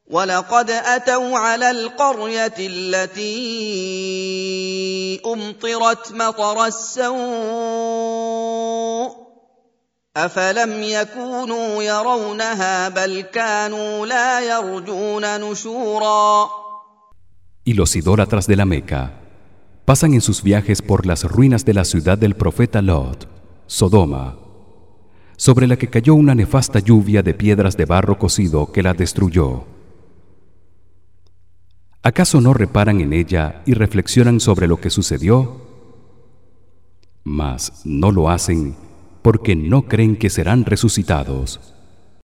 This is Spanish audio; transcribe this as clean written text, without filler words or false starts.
وَلَقَدْ أَتَوْا عَلَى الْقَرْيَةِ الَّتِي أُمْطِرَتْ مَطَرَ السَّوْءِ أَفَلَمْ يَكُونُوا يَرَوْنَهَا بَلْ كَانُوا لَا يَرْجُونَ نُشُورًا. Y los idólatras de la Meca pasan en sus viajes por las ruinas de la ciudad del profeta Lot, Sodoma, sobre la que cayó una nefasta lluvia de piedras de barro cocido que la destruyó. ¿Acaso no reparan en ella y reflexionan sobre lo que sucedió? Mas no lo hacen porque no creen que serán resucitados.